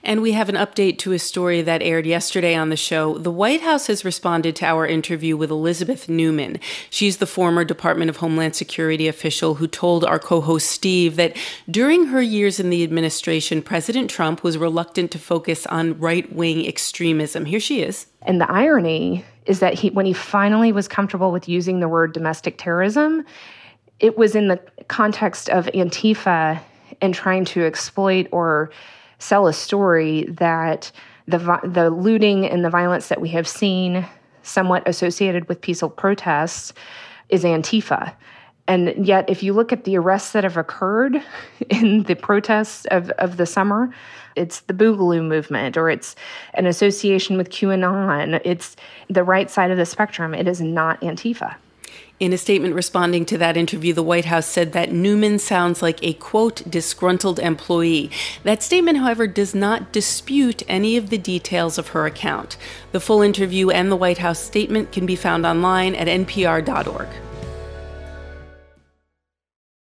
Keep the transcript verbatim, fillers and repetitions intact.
And we have an update to a story that aired yesterday on the show. The White House has responded to our interview with Elizabeth Neumann. She's the former Department of Homeland Security official who told our co-host Steve that during her years in the administration, President Trump was reluctant to focus on right-wing extremism. Here she is. And the irony is that he, when he finally was comfortable with using the word domestic terrorism, it was in the context of Antifa and trying to exploit or sell a story that the the looting and the violence that we have seen somewhat associated with peaceful protests is Antifa. And yet, if you look at the arrests that have occurred in the protests of, of the summer, it's the Boogaloo movement, or it's an association with QAnon. It's the right side of the spectrum. It is not Antifa. In a statement responding to that interview, the White House said that Neumann sounds like a, quote, disgruntled employee. That statement, however, does not dispute any of the details of her account. The full interview and the White House statement can be found online at N P R dot org.